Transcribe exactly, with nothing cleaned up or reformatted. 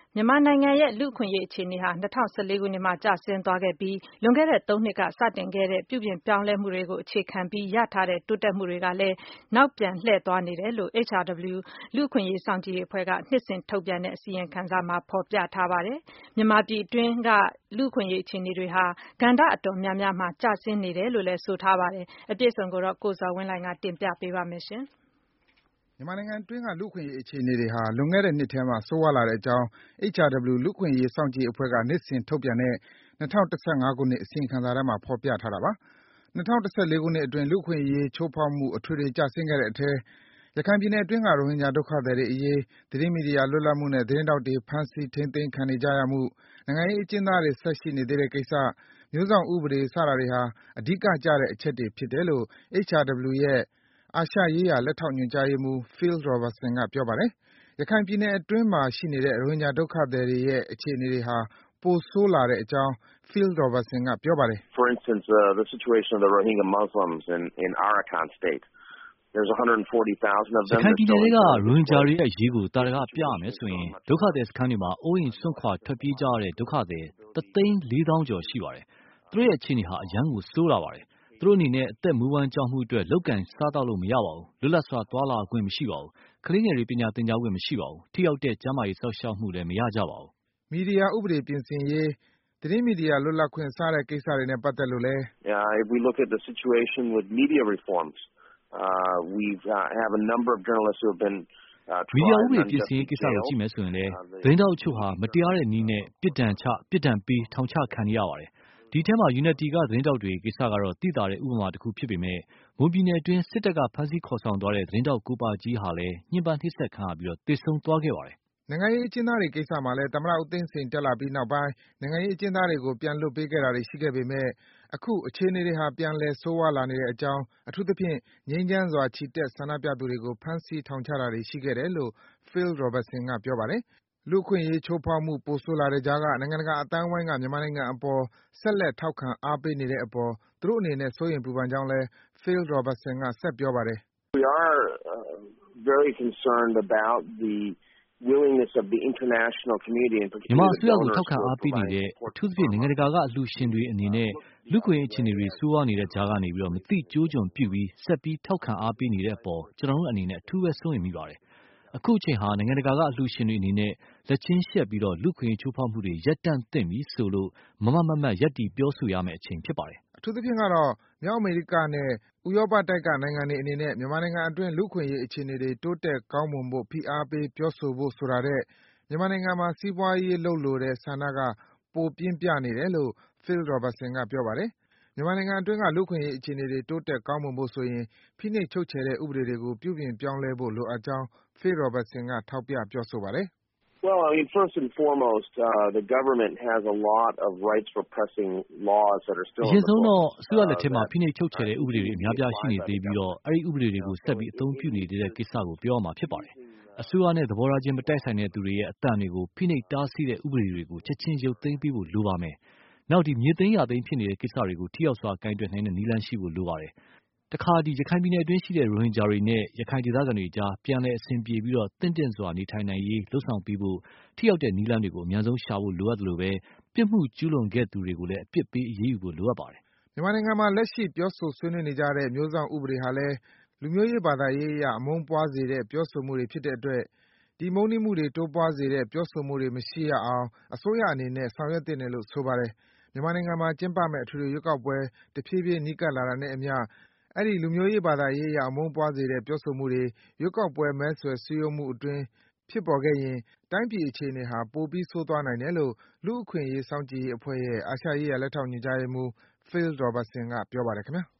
မြန်မာနိုင်ငံရဲ့လူ့အခွင့်အရေးအခြေအနေဟာ၂၀၁၄ခုနှစ်မှာကျဆင်းသွားခဲ့ပြီးလွန်ခဲ့တဲ့သုံးနှစ်ကစတင်ခဲ့တဲ့ပြုပြင်ပြောင်းလဲမှုတွေကိုအခြေခံပြီးရထားတဲ့တိုးတက်မှုတွေကလည်းနောက်ပြန်လှည့်သွားနေတယ်လို့ H R W လူ့အခွင့်အရေးစောင့်ကြည့်ရေးအဖွဲ့ကနှစ်စဉ်ထုတ်ပြန်တဲ့အစီရင်ခံစာမှာဖော်ပြထားပါတယ်။မြန်မာပြည်တွင်းကလူ့အခွင့်အရေးအခြေအနေတွေဟာကဏ္ဍအတော်များများမှာကျဆင်းနေတယ်လို့လည်းဆိုထားပါတယ်။အပြည့်အစုံကိုတော့ကိုဇော်ဝင်းလှိုင်ကတင်ပြပေးပါမယ်ရှင်။မြန်မာနိုင်ငံအတွင်းကလူ့အခွင့်အရေးအခြေအနေတွေဟာလွန်ခဲ့တဲ့နှစ်ထဲမှာဆိုးဝါးလာတဲ့အကြောင်း H R W လူ့အခွင့်အရေးစောင့်ကြည့်ရေးအဖွဲ့ကနှစ်စဉ်ထုတ်ပြန်တဲ့၂၀၁၅ခုနှစ်အစီရင်ခံစာထဲမှာဖော်ပြထားတာပါ။၂၀၁၄ခုနှစ်အတွင်းလူ့အခွင့်အရေးချိုးဖောက်မှုအထွေထွေကျဆင်းခဲ့တဲ့အထဲရခိုင်ပြည်နယ်အတွင်းကရိုဟင်ဂျာဒုက္ခသည်တွေအရေး၊သတင်းမီဒီယာလွတ်လပ်မှုနဲ့သတင်းထောက်တွေဖမ်းဆီးထိန်းသိမ်းခံနေကြရမှု၊နိုင်ငံရေးအကျဉ်းသားတွေဆက်ရှိနေသေးတဲ့ကိစ္စ၊မျိုးစေ့ဥပဒေစတာတွေဟာအဓိကကျတဲ့အချက်တွေဖြစ်တယ်လို့ H R W ရဲ့အာရှရေးရာလက်ထောက်ညွန်ကြားရေးမှူး Phil Robertson ကပြောပါတယ်။ရခိုင်ပြည်နယ်အတွင်းမှာရှိနေတဲ့ရိုဟင်ဂျာဒုက္ခသည်တွေရဲ့အခြေအနေတွေဟာပိုဆိုးလာတဲ့အကြောင်း Phil Robertson ကပြောပါတယ်။ For instance, uh, the situation of the Rohingya Muslims in, in Arakan state. There's one hundred forty thousand of them. ရခိုင်ပြည်နယ်ကရိုဟင်ဂျာတွေရဲ့အရေးကိုတာရကပြရမယ်ဆိုရင်ဒုက္ခသည်စခန်းတွေမှာအိုးအိမ်စွန့်ခွာထွက်ပြေးကြရတဲ့ဒုက္ခသည်တသိန်းလေးသောင်းကျော်ရှိပါတယ်။သူတို့ရဲ့အခြေအနေဟာအရန်ကိုဆိုးလာပါတယ်။သူတို့အနေနဲ့အသက်မွေးဝမ်းကြောင်းမှုအတွက်လောက်ကန်စားတော့လို့မရပါဘူး။လွတ်လပ်စွာသွားလာခွင့်မရှိပါဘူး။ကလေးငယ်တွေပညာသင်ကြားခွင့်မရှိပါဘူး။ထိရောက်တဲ့ကျန်းမာရေးစောင့်ရှောက်မှုလည်းမရကြပါဘူး။မီဒီယာဥပဒေပြင်ဆင်ရေး၊သတင်းမီဒီယာလွတ်လပ်ခွင့်စတဲ့ကိစ္စတွေနဲ့ပတ်သက်လို့လည်း uh, if we look at the situation with media reforms, uh, we uh, have a number of journalists who have been မီဒီယာဥပဒေပြင်ဆင်ရေးကိစ္စကိုကြည့်မယ်ဆိုရင်လည်းသတင်းတောက်အချို့ဟာမတရားတဲ့နည်းနဲ့ပြစ်ဒဏ်ချပြစ်ဒဏ်ပေးထောင်ချခံရပါတယ်။ဒီထဲမှာ Unity ကသတင်းတောက်တွေကိစ္စကတော့သိသာတဲ့ဥပမာတစ်ခုဖြစ်ပေမဲ့မွန်ပြည်နယ်အတွင်းစစ်တပ်ကဖမ်းဆီးခေါ်ဆောင်သွားတဲ့သတင်းတောက်ကိုပါကြီးဟာလည်းညှဉ်းပန်းနှိပ်စက်ခံရပြီးသေဆုံးသွားခဲ့ပါတယ်။နိုင်ငံရေးအကျဉ်းသားတွေကိစ္စမှာလည်းသမ္မတဦးသိန်းစိန်တက်လာပြီးနောက်ပိုင်းနိုင်ငံရေးအကျဉ်းသားတွေကိုပြန်လွှတ်ပေးခဲ့တာတွေရှိခဲ့ပေမဲ့အခုအခြေအနေတွေဟာပြန်လည်ဆိုးဝါးလာနေတဲ့အကြောင်းအထူးသဖြင့်ငြိမ်းချမ်းစွာချီတက်ဆန္ဒပြသူတွေကိုဖမ်းဆီးထောင်ချတာတွေရှိခဲ့တယ်လို့ Phil Robertson ကပြောပါတယ်။လူ့အခွင့်အရေးချိုးဖောက်မှုပိုဆိုးလာတဲ့ကြားကနိုင်ငံတကာအသိုင်းအဝိုင်းကမြန်မာနိုင်ငံအပေါ်ဆက်လက်ထောက်ခံအားပေးနေတဲ့အပေါ်သူတို့အနေနဲ့စိုးရိမ်ပူပန်ကြောင်းလည်း Phil Robertson ကဆက်ပြောပါတယ်။ We are uh, very concerned about the willingness of the international community and particularly မြန်မာအစိုးရကိုထောက်ခံအားပေးနေတဲ့အထူးသဖြင့်နိုင်ငံတကာကအလှူရှင်တွေအနေနဲ့လူ့ခွင့်အခြေအနေတွေဆိုးဝါးနေတဲ့ကြားကနေပြီးတော့မသိကြိုးကြုံပြုပြီးဆက်ပြီးထောက်ခံအားပေးနေတဲ့အပေါ်ကျွန်တော်တို့အနေနဲ့အထူးပဲစိုးရိမ်မိပါတယ်။အခုအချိန်ဟာနိုင်ငံတကာကအလှူရှင်တွေအနေနဲ့လက်ချင်းရှက်ပြီးတော့လူ့ခွင့်ချိုးဖောက်မှုတွေရပ်တန့်သင့်ပြီဆိုလို့မမမမတ်ရပ်တည်ပြောဆိုရမယ့်အချိန်ဖြစ်ပါတယ်။အထူးသဖြင့်ကတော့မြောက်အမေရိကနဲ့ဥရောပတိုက်ကနိုင်ငံတွေအနေနဲ့မြန်မာနိုင်ငံအတွင်းလူ့ခွင့်ရေးအခြေအနေတွေတိုးတက်ကောင်းမွန်ဖို့ဖိအားပေးပြောဆိုဖို့ဆိုတာတဲ့မြန်မာနိုင်ငံမှာစီးပွားရေးလုပ်လိုတဲ့ဆန္ဒကပိုပြင်းပြနေတယ်လို့ Phil Robertson ကပြောပါတယ်။မြန်မာနိုင်ငံအတွင်းကလူ့အခွင့်အရေးအခြေအနေတွေတိုးတက်ကောင်းမွန်ဖို့ဆိုရင်ဖိနှိပ်ချုပ်ချယ်တဲ့ဥပဒေတွေကိုပြုပြင်ပြောင်းလဲဖို့လိုအပ်ကြောင်း Phil Robertson ကထောက်ပြပြောဆိုပါတယ်။ Well, I mean, first and foremost, uh, the government has a lot of rights repressing laws that are still in the books. အရင်ဆုံးတော့အစိုးရလက်ထက်မှာဖိနှိပ်ချုပ်ချယ်တဲ့ဥပဒေတွေအများပြားရှိနေသေးပြီးတော့အဲ့ဒီဥပဒေတွေကိုဆက်ပြီးအသုံးပြုနေသေးတဲ့ကိစ္စကိုပြောရမှာဖြစ်ပါတယ်။အစိုးရနဲ့သဘောထားချင်းမတိုက်ဆိုင်တဲ့သူတွေရဲ့အတန်တွေကိုဖိနှိပ်တားဆီးတဲ့ဥပဒေတွေကိုချက်ချင်းရုပ်သိမ်းပေးဖို့လိုပါမယ်။နောက်ဒီမြေသိမ်းရသိမ်းဖြစ်နေတဲ့ကိစ္စတွေကိုထိရောက်စွာကိုင်တွယ်နိုင်တဲ့နည်းလမ်းရှိဖို့လိုပါတယ်။တခါဒီရခိုင်ပြည်နယ်အတွင်းရှိတဲ့ရိုဟင်ဂျာတွေနဲ့ရခိုင်ဒေသခံတွေကြားပြန်လည်အဆင်ပြေပြီးတော့တင့်တင့်စွာနေထိုင်နိုင်ရေးလှုံ့ဆော်ပေးဖို့ထိရောက်တဲ့နည်းလမ်းတွေကိုအများဆုံးရှာဖို့လိုအပ်တယ်လို့ပဲပြစ်မှုကျူးလွန်ခဲ့သူတွေကိုလည်းအပြစ်ပေးအရေးယူဖို့လိုအပ်ပါတယ်။မြန်မာနိုင်ငံမှာလက်ရှိပြောဆိုဆွေးနွေးနေကြတဲ့မျိုးစောင့်ဥပဒေဟာလည်းလူမျိုးရေးဘာသာရေးအရအမုန်းပွားစေတဲ့ပြောဆိုမှုတွေဖြစ်တဲ့အတွက်ဒီမုန်းတီးမှုတွေတိုးပွားစေတဲ့ပြောဆိုမှုတွေမရှိရအောင်အစိုးရအနေနဲ့ဆောင်ရွက်သင့်တယ်လို့ဆိုပါတယ်။မြန်မာနိုင်ငံမှာကျင်းပမယ့်အထွေထွေရွေးကောက်ပွဲတဖြည်းဖြည်းနီးကပ်လာတာနဲ့အမျှအဲ့ဒီလူမျိုးရေးဘာသာရေးအရအမုန်းပွားစေတဲ့ပြောဆိုမှုတွေရွေးကောက်ပွဲမဲဆွယ်စည်းရုံးမှုအတွင်းဖြစ်ပေါ်ခဲ့ရင်တိုင်းပြည်အခြေအနေဟာပိုပြီးဆိုးသွားနိုင်တယ်လို့လူ့အခွင့်အရေးစောင့်ကြည့်ရေးအဖွဲ့ရဲ့အာရှရေးရာလက်ထောက်ညွန်ကြားရေးမှူး Phil Robertson ကပြောပါတယ်ခင်ဗျာ။